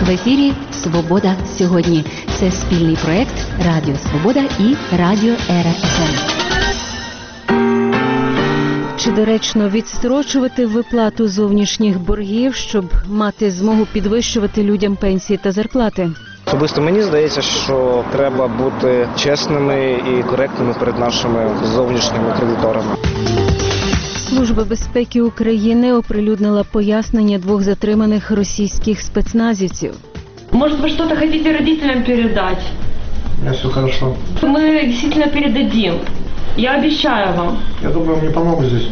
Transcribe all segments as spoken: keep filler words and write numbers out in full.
В ефірі «Свобода сьогодні». Це спільний проект Радіо Свобода і Радіо Ера еф ем. Чи доречно відстрочувати виплату зовнішніх боргів, щоб мати змогу підвищувати людям пенсії та зарплати? Особисто мені здається, що треба бути чесними і коректними перед нашими зовнішніми кредиторами. Служба безпеки України оприлюднила пояснення двох затриманих російських спецназівців. Может, вы что-то хотите родителям передать? У меня все хорошо. Мы действительно передадим. Я обещаю вам. Я думаю, мне помогут здесь.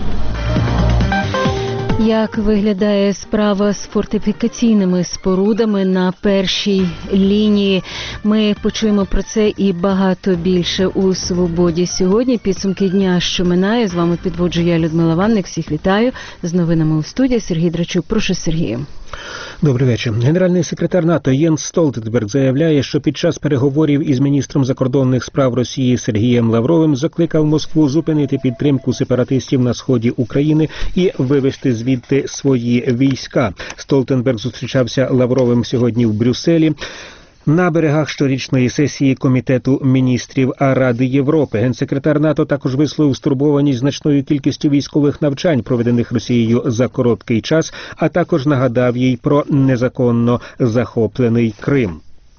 Як виглядає справа з фортифікаційними спорудами на першій лінії? Ми почуємо про це і багато більше у «Свободі сьогодні». Підсумки дня, що минає. З вами підводжу я, Людмила Ванник. Всіх вітаю. З новинами у студії Сергій Драчук. Прошу, Сергію. Добрий вечір. Генеральний секретар НАТО Єнс Столтенберг заявляє, що під час переговорів із міністром закордонних справ Росії Сергієм Лавровим закликав Москву зупинити підтримку сепаратистів на сході України і вивести звідти свої війська. Столтенберг зустрічався Лавровим сьогодні в Брюсселі на берегах щорічної сесії Комітету міністрів Ради Європи. Генсекретар НАТО також висловив стурбованість значною кількістю військових навчань, проведених Росією за короткий час, а також нагадав їй про незаконно захоплений Крим.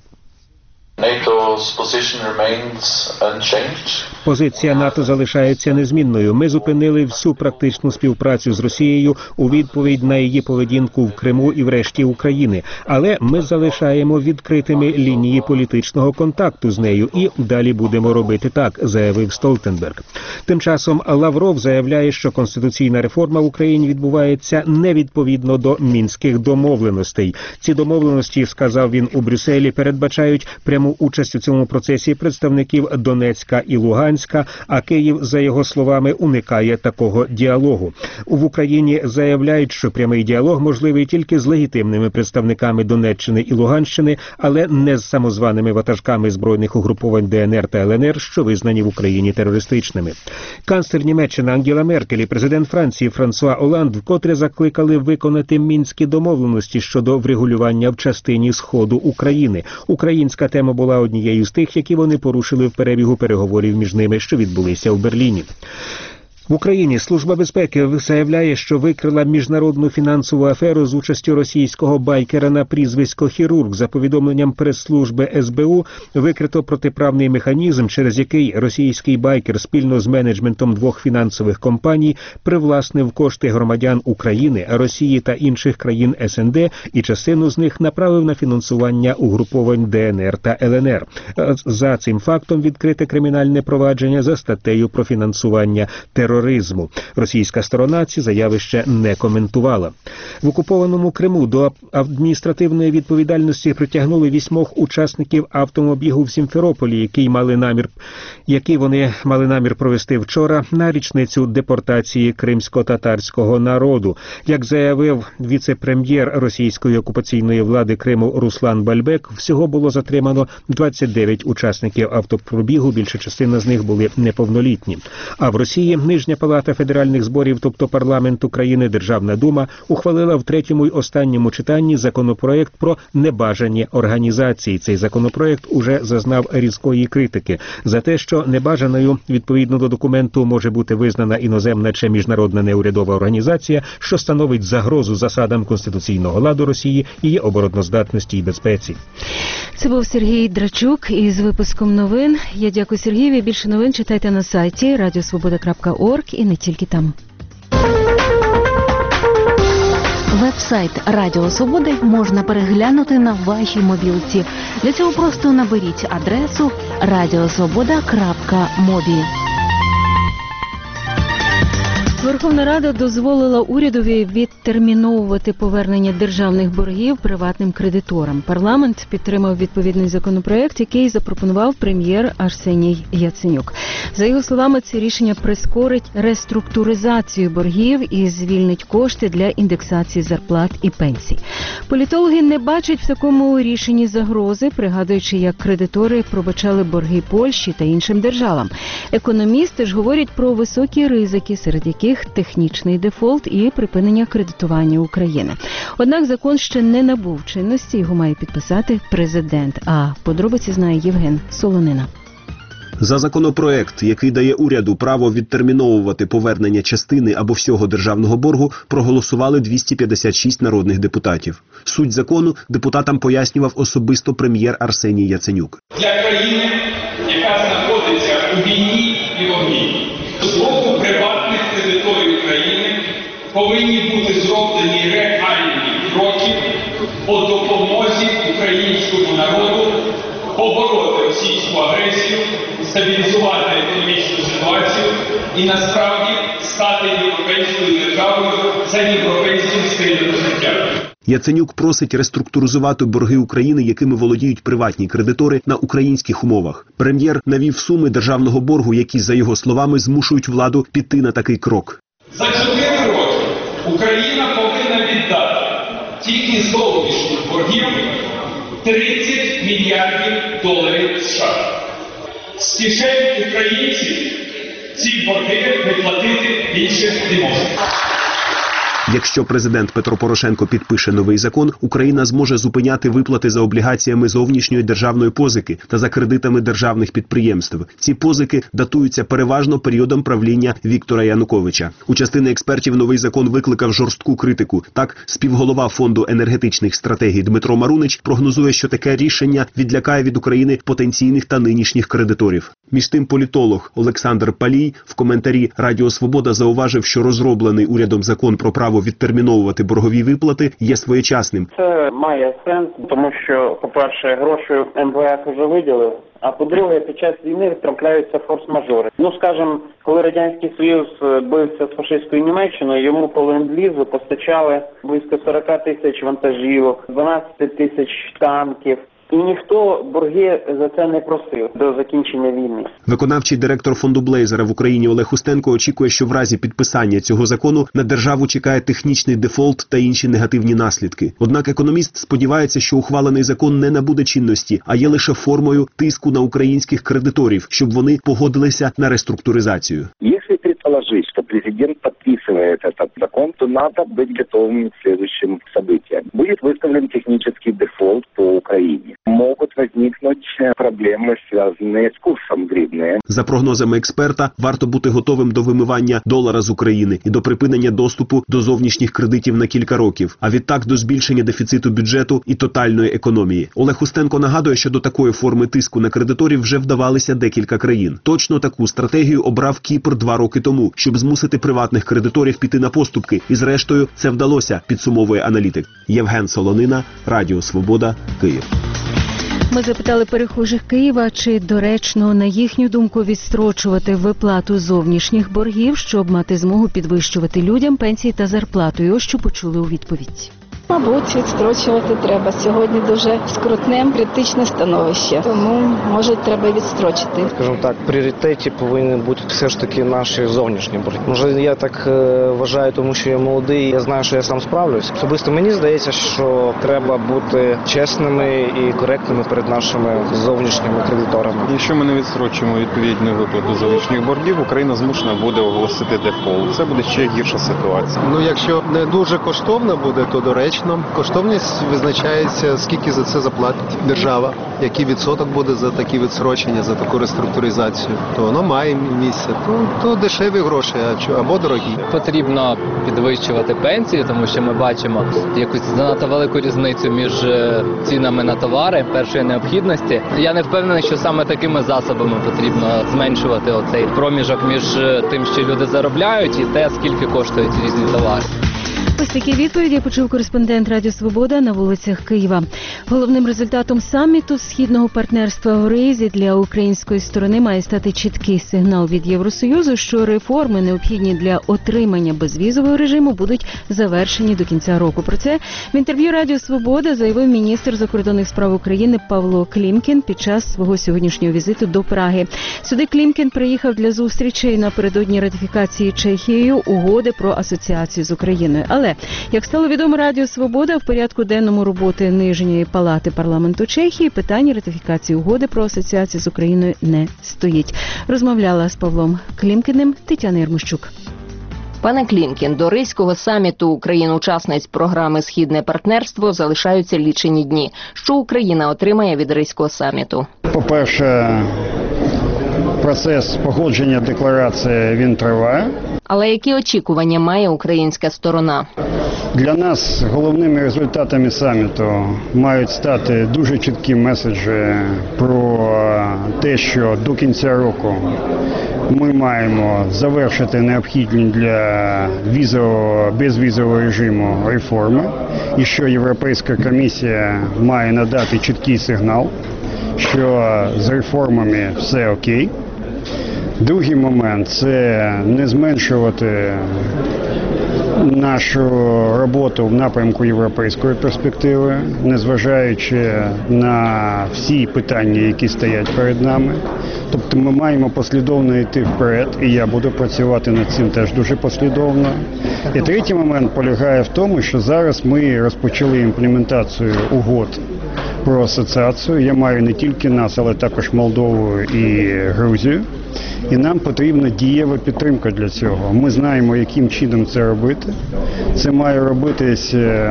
Позиція НАТО залишається незмінною. Ми зупинили всю практичну співпрацю з Росією у відповідь на її поведінку в Криму і врешті України. Але ми залишаємо відкритими лінії політичного контакту з нею і далі будемо робити так, заявив Столтенберг. Тим часом Лавров заявляє, що конституційна реформа в Україні відбувається невідповідно до мінських домовленостей. Ці домовленості, сказав він у Брюсселі, передбачають пряму участь у цьому процесі представників Донецька і Луганська, а Київ, за його словами, уникає такого діалогу. В Україні заявляють, що прямий діалог можливий тільки з легітимними представниками Донеччини і Луганщини, але не з самозваними ватажками збройних угруповань Де Ен Ер та Ел Ен Ер, що визнані в Україні терористичними. Канцлер Німеччини Ангела Меркель і президент Франції Франсуа Оланд вкотре закликали виконати мінські домовленості щодо врегулювання в частині Сходу України. Українська тема була однією з тих, які вони порушили в перебігу переговорів між ними, що відбулися в Берліні. В Україні Служба безпеки заявляє, що викрила міжнародну фінансову аферу з участю російського байкера на прізвисько «Хірург». За повідомленням прес-служби Ес Бе У, викрито протиправний механізм, через який російський байкер спільно з менеджментом двох фінансових компаній привласнив кошти громадян України, Росії та інших країн Ес Ен Де і частину з них направив на фінансування угруповань Де Ен Ер та Ел Ен Ер. За цим фактом відкрите кримінальне провадження за статтею про фінансування тероризму. Російська сторона ці заяви ще не коментувала. В окупованому Криму до адміністративної відповідальності притягнули вісьмох учасників автомобігу в Сімферополі, які мали намір, які вони мали намір провести вчора на річницю депортації кримсько-татарського народу. Як заявив віце-прем'єр російської окупаційної влади Криму Руслан Бальбек, всього було затримано двадцять дев'ять учасників автопробігу, більша частина з них були неповнолітні. А в Росії Нижня палата федеральних зборів, тобто парламент України, Державна дума, ухвалила в третьому й останньому читанні законопроект про небажані організації. Цей законопроект уже зазнав різкої критики за те, що небажаною відповідно до документу може бути визнана іноземна чи міжнародна неурядова організація, що становить загрозу засадам конституційного ладу Росії, її обороноздатності і безпеці. Це був Сергій Драчук із випуском новин. Я дякую Сергієві. Більше новин читайте на сайті радіо свобода крапка орг і не тільки там. Веб-сайт Радіо Свободи можна переглянути на вашій мобілці. Для цього просто наберіть адресу радіо свобода крапка мобі. Верховна Рада дозволила урядові відтерміновувати повернення державних боргів приватним кредиторам. Парламент підтримав відповідний законопроект, який запропонував прем'єр Арсеній Яценюк. За його словами, це рішення прискорить реструктуризацію боргів і звільнить кошти для індексації зарплат і пенсій. Політологи не бачать в такому рішенні загрози, пригадуючи, як кредитори пробачали борги Польщі та іншим державам. Економісти ж говорять про високі ризики, серед яких яких технічний дефолт і припинення кредитування України. Однак закон ще не набув чинності, його має підписати президент. А подробиці знає Євген Солонина. За законопроект, який дає уряду право відтерміновувати повернення частини або всього державного боргу, проголосували двісті п'ятдесят шість народних депутатів. Суть закону депутатам пояснював особисто прем'єр Арсеній Яценюк. Для країни, яка знаходиться у війні і вогні, з боку приватних кредиторів України повинні бути зроблені реальні кроки по допомозі українському народу побороти російську агресію, стабілізувати економічну ситуацію і насправді стати європейською державою за європейським стилем життя. Яценюк просить реструктуризувати борги України, якими володіють приватні кредитори, на українських умовах. Прем'єр навів суми державного боргу, які, за його словами, змушують владу піти на такий крок. За чотири роки Україна повинна віддати тільки з зовнішніх боргів тридцять мільярдів доларів США. З кишень українців ці борги виплатити більше не можуть. Якщо президент Петро Порошенко підпише новий закон, Україна зможе зупиняти виплати за облігаціями зовнішньої державної позики та за кредитами державних підприємств. Ці позики датуються переважно періодом правління Віктора Януковича. У частини експертів новий закон викликав жорстку критику. Так, співголова Фонду енергетичних стратегій Дмитро Марунич прогнозує, що таке рішення відлякає від України потенційних та нинішніх кредиторів. Між тим політолог Олександр Палій в коментарі «Радіо Свобода» зауважив, що розроблений урядом закон про право відтерміновувати боргові виплати є своєчасним. Це має сенс, тому що, по-перше, гроші ем ве еф вже виділив, а по-друге, під час війни трапляються форс-мажори. Ну, скажімо, коли Радянський Союз бився з фашистською Німеччиною, йому по ленд-лізу постачали близько сорок тисяч вантажівок, дванадцять тисяч танків. І ніхто борги за це не просив до закінчення війни. Виконавчий директор фонду Блейзера в Україні Олег Устенко очікує, що в разі підписання цього закону на державу чекає технічний дефолт та інші негативні наслідки. Однак економіст сподівається, що ухвалений закон не набуде чинності, а є лише формою тиску на українських кредиторів, щоб вони погодилися на реструктуризацію. Если предположить, что президент подписывает этот закон, то надо быть готовым к следующим событиям. Будет выставлен технический дефолт по Украине. Могут возникнуть проблемы, связанные с курсом гривны. За прогнозами експерта, варто бути готовим до вимивання долара з України і до припинення доступу до зовнішніх кредитів на кілька років, а відтак до збільшення дефіциту бюджету і тотальної економії. Олег Устенко нагадує, що до такої форми тиску на кредиторів вже вдавалися декілька країн. Точно таку стратегію обрав Кіпр два роки тому, щоб змусити приватних кредиторів піти на поступки. І зрештою це вдалося, підсумовує аналітик. Євген Солонина, Радіо Свобода, Київ. Ми запитали перехожих Києва, чи доречно, на їхню думку, відстрочувати виплату зовнішніх боргів, щоб мати змогу підвищувати людям пенсії та зарплату. І ось що почули у відповідь. Мабуть, відстрочувати треба. Сьогодні дуже скрутне, критичне становище. Тому, може, треба відстрочити. Скажімо так, в пріоритеті повинні бути все ж таки наші зовнішні борги. Може, я так е, вважаю, тому що я молодий, я знаю, що я сам справлюсь. Особисто мені здається, що треба бути чесними і коректними перед нашими зовнішніми кредиторами. Якщо ми не відстрочимо відповідну виплату зовнішніх боргів, Україна змушена буде оголосити дефолт. Це буде ще гірша ситуація. Ну, якщо не дуже коштовно буде, то доречно. Коштовність визначається, скільки за це заплатить держава, який відсоток буде за такі відстрочення, за таку реструктуризацію. То воно має місце. То, то дешеві гроші або дорогі. Потрібно підвищувати пенсії, тому що ми бачимо якусь занадто велику різницю між цінами на товари першої необхідності. Я не впевнений, що саме такими засобами потрібно зменшувати оцей проміжок між тим, що люди заробляють, і те, скільки коштують різні товари. Ось такі відповіді почув кореспондент Радіо Свобода на вулицях Києва. Головним результатом саміту Східного партнерства в Ризі для української сторони має стати чіткий сигнал від Євросоюзу, що реформи, необхідні для отримання безвізового режиму, будуть завершені до кінця року. Про це в інтерв'ю Радіо Свобода заявив міністр закордонних справ України Павло Клімкін під час свого сьогоднішнього візиту до Праги. Сюди Клімкін приїхав для зустрічей напередодні ратифікації Чехією угоди про асоціацію з Україною. Але, як стало відомо Радіо Свобода, в порядку денному роботи Нижньої палати парламенту Чехії питання ратифікації угоди про асоціацію з Україною не стоїть. Розмовляла з Павлом Клімкіним Тетяна Єрмощук. Пане Клімкін, до Ризького саміту країн-учасниць програми «Східне партнерство» залишаються лічені дні. Що Україна отримає від Ризького саміту? По-перше, процес погодження декларації, він триває. Але які очікування має українська сторона? Для нас головними результатами саміту мають стати дуже чіткі меседжі про те, що до кінця року ми маємо завершити необхідні для візового, безвізового режиму реформи, і що Європейська комісія має надати чіткий сигнал, що з реформами все окей. Другий момент – це не зменшувати нашу роботу в напрямку європейської перспективи, незважаючи на всі питання, які стоять перед нами. Тобто ми маємо послідовно йти вперед, і я буду працювати над цим теж дуже послідовно. І третій момент полягає в тому, що зараз ми розпочали імплементацію угод про асоціацію. Я маю не тільки нас, але також Молдову і Грузію. І нам потрібна дієва підтримка для цього. Ми знаємо, яким чином це робити. Це має робитись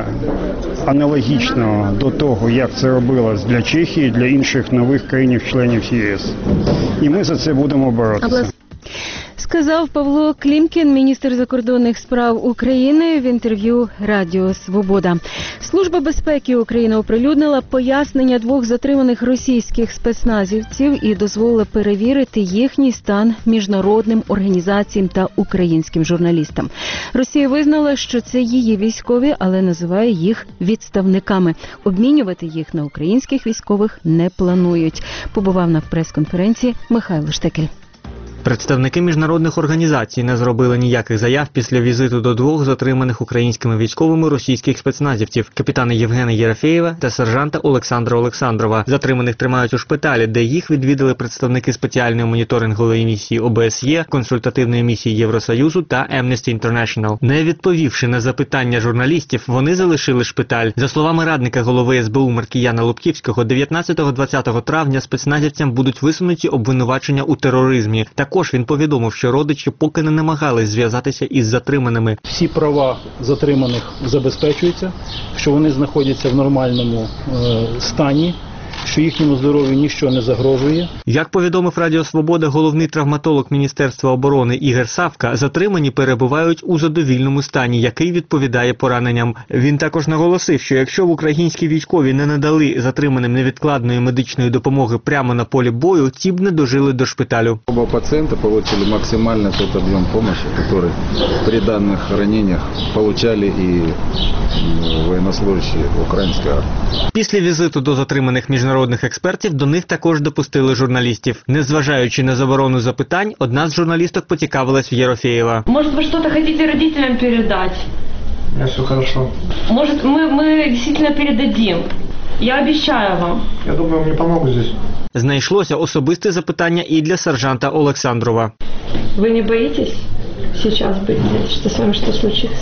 аналогічно до того, як це робилось для Чехії, для інших нових країн-членів ЄС. І ми за це будемо боротися. Сказав Павло Клімкін, міністр закордонних справ України, в інтерв'ю Радіо Свобода. Служба безпеки України оприлюднила пояснення двох затриманих російських спецназівців і дозволила перевірити їхній стан міжнародним організаціям та українським журналістам. Росія визнала, що це її військові, але називає їх відставниками. Обмінювати їх на українських військових не планують. Побував на прес-конференції Михайло Штекель. Представники міжнародних організацій не зробили ніяких заяв після візиту до двох затриманих українськими військовими російських спецназівців – капітана Євгена Єрофєєва та сержанта Олександра Олександрова. Затриманих тримають у шпиталі, де їх відвідали представники спеціальної моніторингової місії О Б С Є, консультативної місії Євросоюзу та Amnesty International. Не відповівши на запитання журналістів, вони залишили шпиталь. За словами радника голови С Б У Маркіяна Лубківського, дев'ятнадцятого-двадцятого травня спецназівцям будуть висунуті обвинувачення у тероризмі. Також він повідомив, що родичі поки не намагались зв'язатися із затриманими. Всі права затриманих забезпечуються, що вони знаходяться в нормальному е, стані, що їхньому здоров'ю нічого не загрожує. Як повідомив Радіо Свобода головний травматолог Міністерства оборони Ігор Савка, затримані перебувають у задовільному стані, який відповідає пораненням. Він також наголосив, що якщо в українські військові не надали затриманим невідкладної медичної допомоги прямо на полі бою, ті б не дожили до шпиталю. Оба пацієнти отримали максимально той об'єм допомоги, який при даних раненнях отримали і воєннослужащі української армії. Після візиту до затриманих міжнародних експертів до них також допустили журналістів. Незважаючи на заборону запитань, одна з журналісток поцікавилась в Єрофєєва. Может, вы что-то хотите родителям передать? У меня все хорошо. Может, мы, мы действительно передадим? Я обещаю вам. Я думаю, мне помогут здесь. Знайшлося особисте запитання і для сержанта Олександрова. Вы не боитесь сейчас быть здесь, что с вами что случится?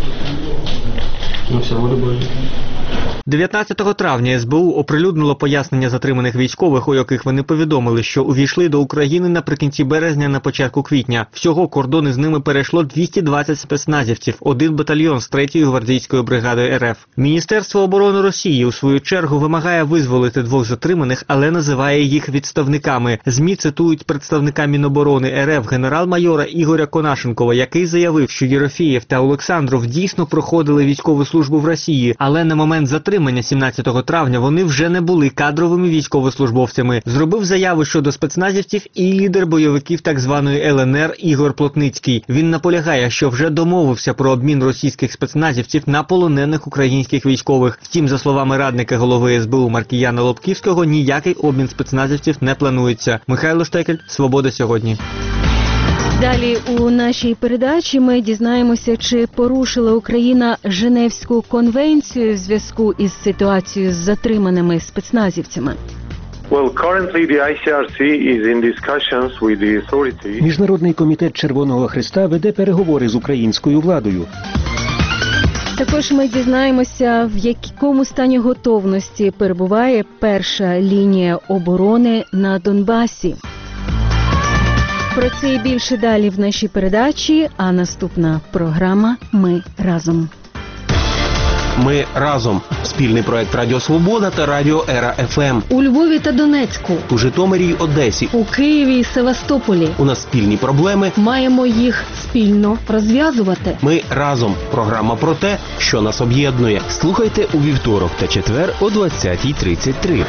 Ну, все буду бояться. дев'ятнадцятого травня С Б У оприлюднило пояснення затриманих військових, у яких вони повідомили, що увійшли до України наприкінці березня на початку квітня. Всього кордони з ними перейшло двісті двадцять спецназівців, один батальйон з третьої гвардійської бригади Ер Еф. Міністерство оборони Росії, у свою чергу, вимагає визволити двох затриманих, але називає їх відставниками. ЗМІ цитують представника Міноборони Ер Еф генерал-майора Ігоря Конашенкова, який заявив, що Єрофєєв та Олександров дійсно проходили військову службу в Росії, але на момент затримання сімнадцятого травня вони вже не були кадровими військовослужбовцями. Зробив заяву щодо спецназівців і лідер бойовиків так званої Л Н Р Ігор Плотницький. Він наполягає, що вже домовився про обмін російських спецназівців на полонених українських військових. Втім, за словами радника голови С Б У Маркіяна Лубківського, ніякий обмін спецназівців не планується. Михайло Штекель, Свобода сьогодні. Далі у нашій передачі ми дізнаємося, чи порушила Україна Женевську конвенцію в зв'язку із ситуацією з затриманими спецназівцями. Well, currently the I C R C is in discussions with the authorities. Міжнародний комітет Червоного Хреста веде переговори з українською владою. Також ми дізнаємося, в якому стані готовності перебуває перша лінія оборони на Донбасі. Про це і більше далі в нашій передачі, а наступна програма «Ми разом». Ми разом. Спільний проект Радіо Свобода та Радіо Ера еф ем. У Львові та Донецьку. У Житомирі й Одесі. У Києві і Севастополі. У нас спільні проблеми. Маємо їх спільно розв'язувати. Ми разом. Програма про те, що нас об'єднує. Слухайте у вівторок та четвер о двадцятій тридцять три.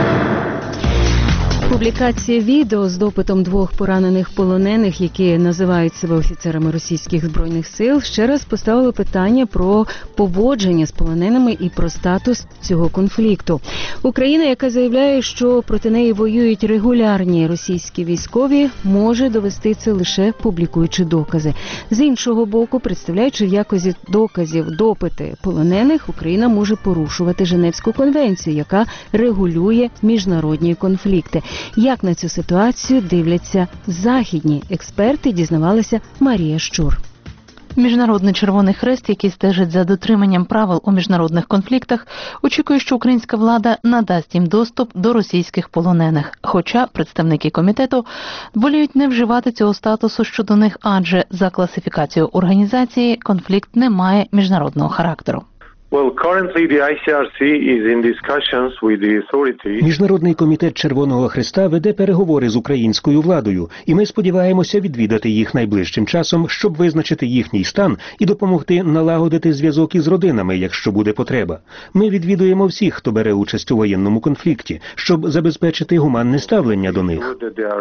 Публікація відео з допитом двох поранених полонених, які називають себе офіцерами російських збройних сил, ще раз поставили питання про поводження з полоненими і про статус цього конфлікту. Україна, яка заявляє, що проти неї воюють регулярні російські військові, може довести це лише публікуючи докази. З іншого боку, представляючи в якості доказів допити полонених, Україна може порушувати Женевську конвенцію, яка регулює міжнародні конфлікти. Як на цю ситуацію дивляться західні експерти, дізнавалася Марія Щур. Міжнародний Червоний Хрест, який стежить за дотриманням правил у міжнародних конфліктах, очікує, що українська влада надасть їм доступ до російських полонених. Хоча представники комітету воліють не вживати цього статусу щодо них, адже за класифікацією організації конфлікт не має міжнародного характеру. Well, currently the I C R C is in discussions with the authorities. Міжнародний комітет Червоного Хреста веде переговори з українською владою, і ми сподіваємося відвідати їх найближчим часом, щоб визначити їхній стан і допомогти налагодити зв'язок із родинами, якщо буде потреба. Ми відвідуємо всіх, хто бере участь у воєнному конфлікті, щоб забезпечити гуманне ставлення до них.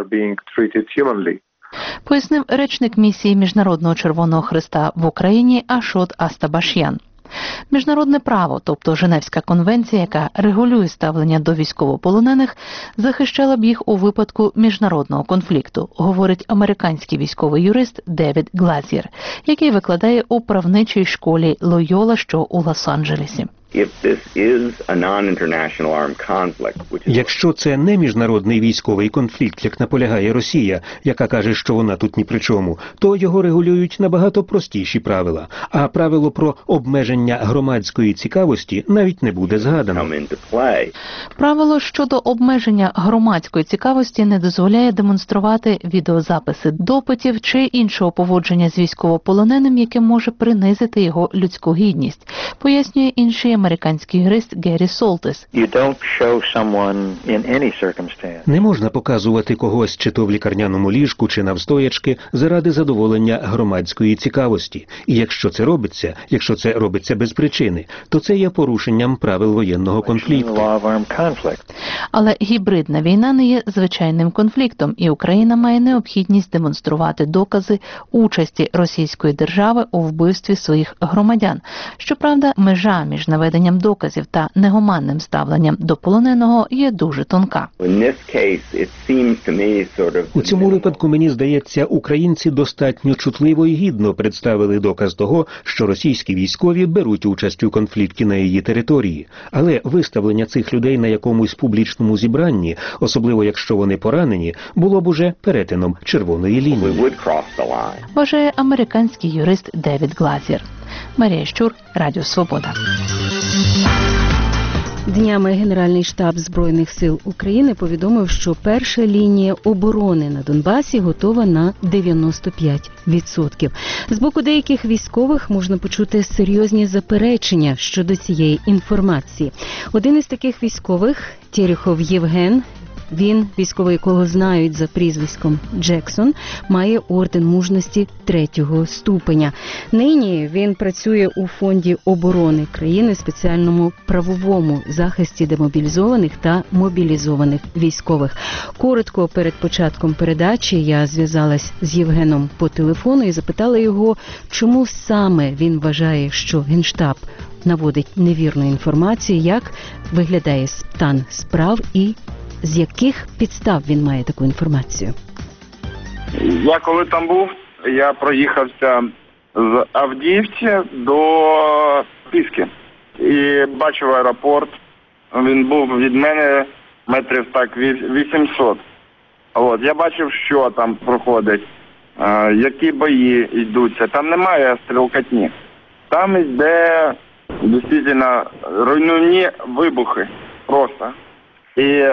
Пояснив речник місії Міжнародного Червоного Хреста в Україні Ашот Астабашян. Міжнародне право, тобто Женевська конвенція, яка регулює ставлення до військовополонених, захищала б їх у випадку міжнародного конфлікту, говорить американський військовий юрист Девід Глазір, який викладає у правничій школі Лойола, що у Лос-Анджелесі. Якщо це не міжнародний військовий конфлікт, як наполягає Росія, яка каже, що вона тут ні при чому, то його регулюють набагато простіші правила, а правило про обмеження громадської цікавості навіть не буде згадано. Правило щодо обмеження громадської цікавості не дозволяє демонструвати відеозаписи допитів чи іншого поводження з військовополоненим, яке може принизити його людську гідність, пояснює інший американський юрист Геррі Солтис. Не можна показувати когось чи то в лікарняному ліжку, чи навстоячки заради задоволення громадської цікавості. І якщо це робиться, якщо це робиться без причини, то це є порушенням правил воєнного конфлікту. Але гібридна війна не є звичайним конфліктом, і Україна має необхідність демонструвати докази участі російської держави у вбивстві своїх громадян. Щоправда, межа між наведенням доказів та негуманним ставленням до полоненого є дуже тонка. У цьому випадку, мені здається, українці достатньо чутливо і гідно представили доказ того, що російські військові беруть участь у конфлікті на її території. Але виставлення цих людей на якомусь публічному зібранні, особливо якщо вони поранені, було б уже перетином червоної лінії. Вважає американський юрист Девід Глазір. Марія Щур, Радіо Свобода. Днями Генеральний штаб Збройних сил України повідомив, що перша лінія оборони на Донбасі готова на дев'яносто п'ять відсотків. З боку деяких військових можна почути серйозні заперечення щодо цієї інформації. Один із таких військових – Терехов Євген. Він, військовий, якого знають за прізвиськом Джексон, має орден мужності третього ступеня. Нині він працює у Фонді оборони країни, спеціальному правовому захисті демобілізованих та мобілізованих військових. Коротко перед початком передачі я зв'язалась з Євгеном по телефону і запитала його, чому саме він вважає, що Генштаб наводить невірну інформацію, як виглядає стан справ і з яких підстав він має таку інформацію? Я коли там був, я проїхався з Авдіївці до Піски. І бачив аеропорт. Він був від мене метрів так вісімсот. От, я бачив, що там проходить, які бої йдуться. Там немає стрілкатні. Там йде дійсно руйнівні вибухи просто. І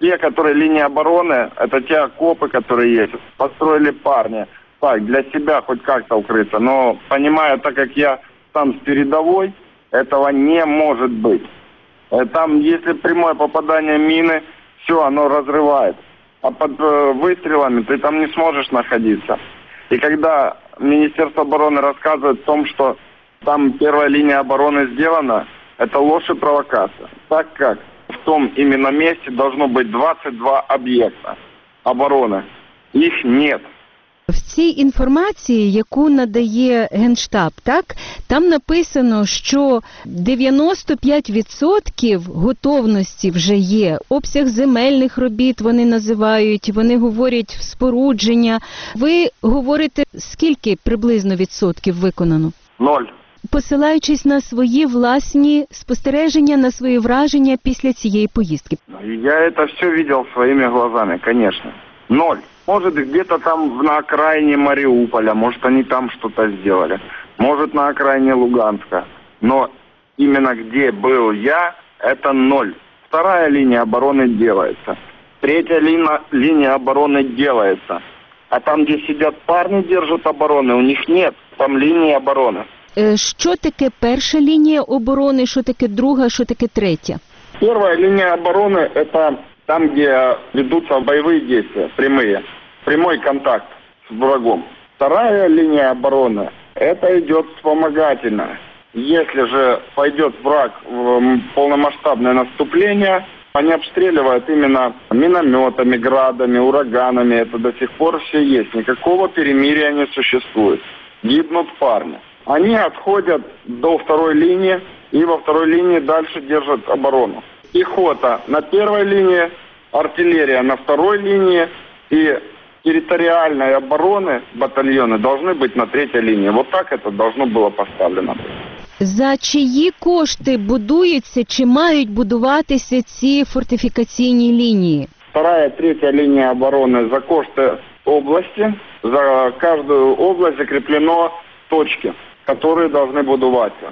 те, которые линии обороны, это те окопы, которые есть, построили парни. Так, для себя хоть как-то укрыться. Но, понимаю, так как я там с передовой, этого не может быть. Там, если прямое попадание мины, все, оно разрывает. А под э, выстрелами ты там не сможешь находиться. И когда Министерство обороны рассказывает о том, что там первая линия обороны сделана, это ложь и провокация. Так как в том именно месте должно быть двадцать два объекта обороны. Их нет. В цій інформації, яку надає Генштаб, так, там написано, що дев'яносто п'ять відсотків готовності вже є. Обсяг земельних робіт вони називають, вони говорять спорудження. Ви говорите, скільки приблизно відсотків виконано? Ноль. Посилаючись на свої власні спостереження, на свої враження після цієї поїздки. Я это все видел своими глазами, конечно. Ноль. Может, где-то там на окраине Мариуполя, может, они там что-то сделали. Может, на окраине Луганска. Но именно где был я, это ноль. Вторая линия обороны делается. Третья линия, линия обороны делается. А там, где сидят парни, держат обороны, у них нет. Там линии обороны. Що таке перша лінія оборони, що таке друга, що таке третя? Первая линия обороны – это там, где ведутся боевые действия, прямые, прямой контакт с врагом. Вторая линия обороны – это идет вспомогательная. Если же пойдет враг в полномасштабное наступление, они обстреливают именно минометами, градами, ураганами. Это до сих пор все есть. Никакого перемирия не существует. Гибнут парни. Они отходят до второй линии и во второй линии дальше держат оборону. Пехота на первой линии, артиллерия на второй линии и территориальной обороны батальоны должны быть на третьей линии. Вот так это должно было поставлено. За чиї кошти будуються чи мають будуватися ці фортифікаційні лінії? Вторая, третья линия обороны за кошты области. За каждую область закреплено точки, которые должны будуваться.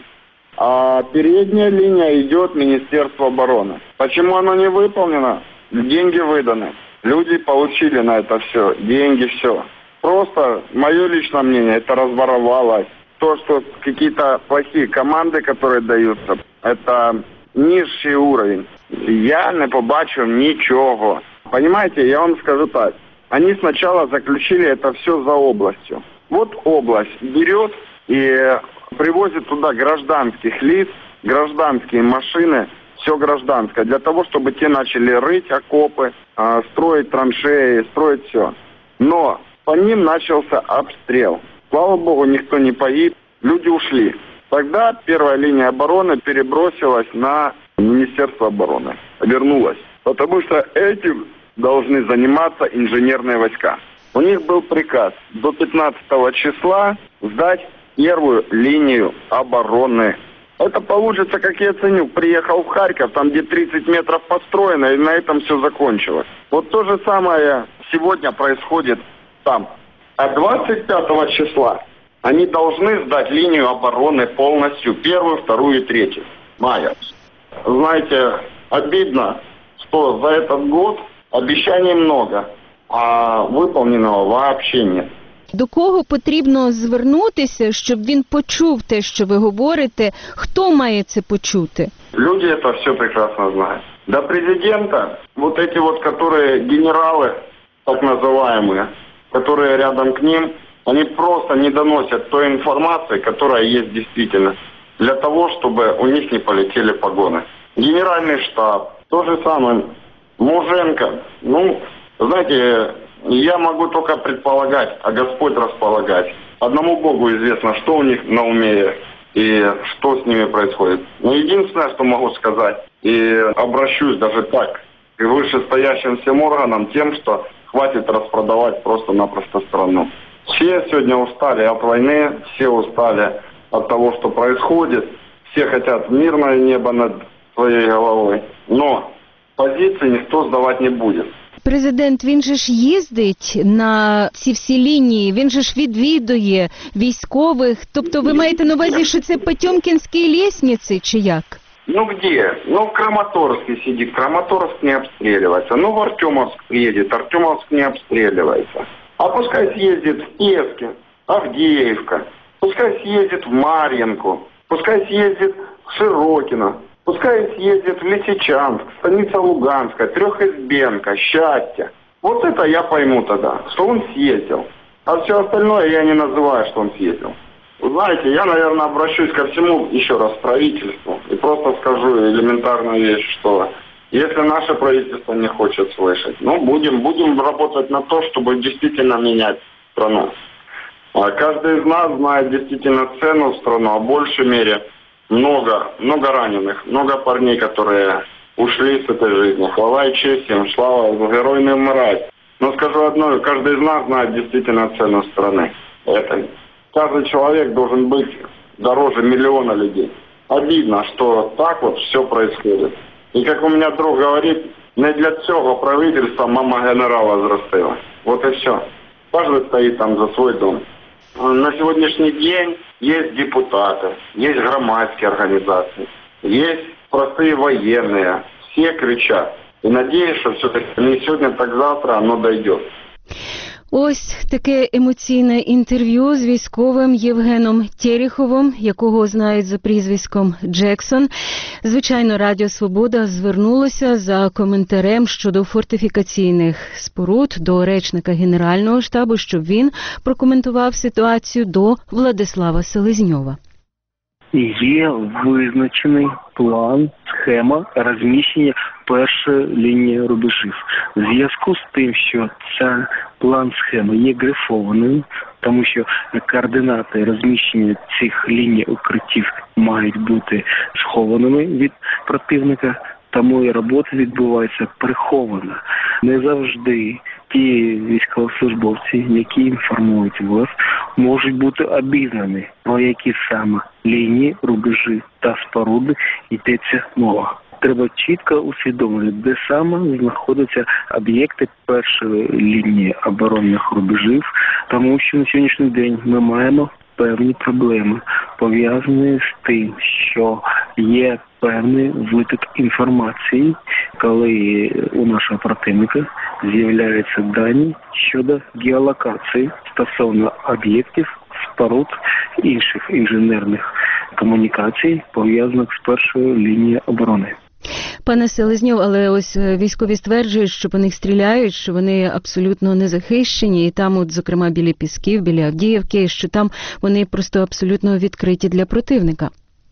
А передняя линия идет Министерство обороны. Почему оно не выполнено? Деньги выданы. Люди получили на это все. Деньги, все. Просто, мое личное мнение, это разворовалось. То, что какие-то плохие команды, которые даются, это низший уровень. Я не побачив ничего. Понимаете, я вам скажу так. Они сначала заключили это все за областью. Вот область берет и привозит туда гражданских лиц, гражданские машины, все гражданское, для того, чтобы те начали рыть окопы, строить траншеи, строить все. Но по ним начался обстрел. Слава богу, никто не погиб, люди ушли. Тогда первая линия обороны перебросилась на Министерство обороны, вернулась. Потому что этим должны заниматься инженерные войска. У них был приказ до пятнадцатого числа сдать первую линию обороны. Это получится, как я ценю, приехал в Харьков, там где тридцать метров построено, и на этом все закончилось. Вот то же самое сегодня происходит там. А двадцать пятого числа они должны сдать линию обороны полностью, первую, вторую и третью мая. Знаете, обидно, что за этот год обещаний много, а выполненного вообще нет. До кого потрібно звернутися, щоб він почув те, що ви говорите? Хто має це почути? Люди это все прекрасно знают. До президента вот эти вот, которые генералы, так называемые, которые рядом к ним, они просто не доносят той информации, которая есть действительно, для того, чтобы у них не полетели погоны. Генеральный штаб, то же самое, Муженко, ну, знаете, я могу только предполагать, а Господь располагать. Одному Богу известно, что у них на уме и что с ними происходит. Но единственное, что могу сказать, и обращусь даже так к вышестоящим всем органам, тем, что хватит распродавать просто-напросто страну. Все сегодня устали от войны, все устали от того, что происходит. Все хотят мирное небо над своей головой. Но позиции никто сдавать не будет. Президент, він же ж їздить на ці всі лінії, він же ж відвідує військових. Тобто ви маєте на увазі, що це Потьомкінські лісниці, чи як? Ну где? Ну в Краматорске сидит, Краматорск не обстреливается. Ну в Артемовск приедет, Артемовск не обстреливается. А пускай съездит в Пески, Авдеевка, пускай съездит в Марьинку, пускай съездит в Широкино, пускай съездит в Лисичанск, станица Луганская, Трехизбенка, Счастье. Вот это я пойму тогда, что он съездил. А все остальное я не называю, что он съездил. Знаете, я, наверное, обращусь ко всему еще раз правительству и просто скажу элементарную вещь, что если наше правительство не хочет слышать, ну, будем, будем работать на то, чтобы действительно менять страну. А каждый из нас знает действительно цену в страну, а в большей мере много, много раненых, много парней, которые ушли с этой жизни. Хвала и честь им, слава, герой не умирает. Но скажу одно, каждый из нас знает действительно цену страны. Это каждый человек должен быть дороже миллиона людей. Обидно, что так вот все происходит. И как у меня друг говорит, не для цього правительства мама генерала зростила. Вот и все. Каждый стоит там за свой дом. На сегодняшний день есть депутаты, есть громадские организации, есть простые военные. Все кричат. И надеюсь, что все-таки не сегодня, так завтра оно дойдет. Ось таке емоційне інтерв'ю з військовим Євгеном Тереховим, якого знають за прізвиськом Джексон. Звичайно, Радіо Свобода звернулося за коментарем щодо фортифікаційних споруд до речника Генерального штабу, щоб він прокоментував ситуацію до Владислава Селезньова. Є визначений план, схема розміщення першої лінії рубежів. В зв'язку з тим, що ця план-схема є грифованою, тому що координати розміщення цих ліній укриттів мають бути схованими від противника, тому і робота відбувається приховано. Не завжди ті військовослужбовці, які інформують вас, можуть бути обізнані, про які саме лінії, рубежі та споруди йдеться мова. Треба чітко усвідомити, де саме знаходяться об'єкти першої лінії оборонних рубежів, тому що на сьогоднішній день ми маємо певні проблеми, пов'язані з тим, що є певний виток інформації, коли у нашого противника з'являються дані щодо геолокації стосовно об'єктів, споруд, інших інженерних комунікацій, пов'язаних з першою лінією оборони. Пане Селезньов, але ось військові стверджують, що по них стріляють, що вони абсолютно не захищені, і там, от, зокрема, біля Пісків, біля Авдіївки, що там вони просто абсолютно відкриті для противника.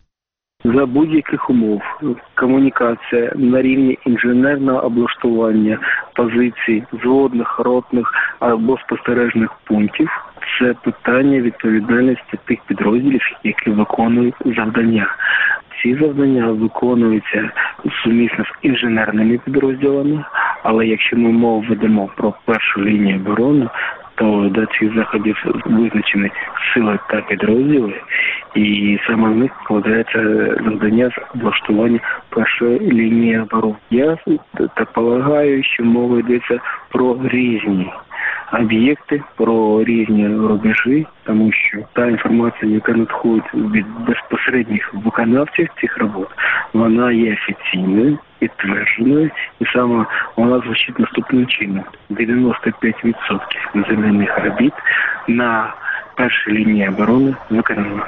За будь-яких умов комунікація на рівні інженерного облаштування позицій, зводних, ротних або спостережних пунктів – це питання відповідальності тих підрозділів, які виконують завдання. Ці завдання виконуються сумісно з інженерними підрозділами, але якщо ми мову ведемо про першу лінію оборони, то до цих заходів визначені сили та підрозділи, і саме в них вкладається завдання з облаштування першої лінії оборони. Я так полагаю, що мова йдеться про різні об'єкти, про різні рубежі, тому що та інформація, яка надходить від безпосередніх виконавців цих робот, вона є офіційною, підтвердженою, і саме вона звучить наступним чином. дев'яносто п'ять відсотків земельних робіт на першій лінії оборони виконано.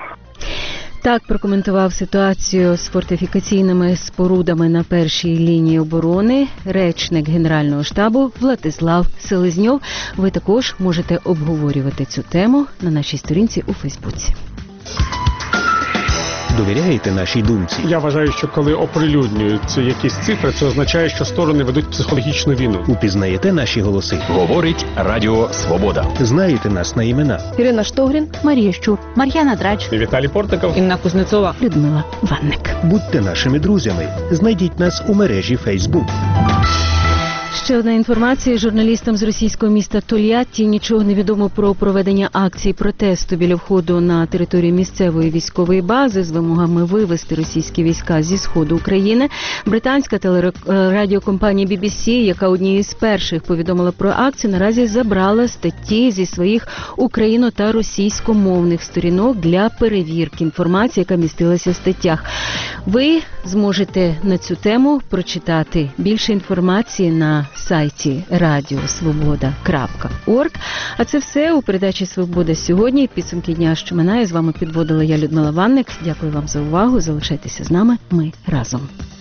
Так прокоментував ситуацію з фортифікаційними спорудами на першій лінії оборони речник Генерального штабу Владислав Селезньов. Ви також можете обговорювати цю тему на нашій сторінці у Фейсбуці. Довіряєте нашій думці? Я вважаю, що коли оприлюднюються якісь цифри, це означає, що сторони ведуть психологічну війну. Упізнаєте наші голоси? Говорить Радіо Свобода. Знаєте нас на імена? Ірина Штогрін, Марія Щур, Мар'яна Драч, Віталій Портников, Інна Кузнецова, Людмила Ванник. Будьте нашими друзями. Знайдіть нас у мережі Facebook. Ще одна інформація. Журналістам з російського міста Тольятті нічого не відомо про проведення акцій протесту біля входу на територію місцевої військової бази з вимогами вивести російські війська зі сходу України. Британська телерадіокомпанія бі бі сі, яка однією з перших повідомила про акцію, наразі забрала статті зі своїх україно- та російськомовних сторінок для перевірки інформації, яка містилася в статтях. Ви зможете на цю тему прочитати більше інформації на сайті радіо свобода крапка орг. А це все у передачі «Свобода сьогодні». Підсумки дня, що минає. З вами підводила я, Людмила Ванник. Дякую вам за увагу. Залишайтеся з нами. Ми разом.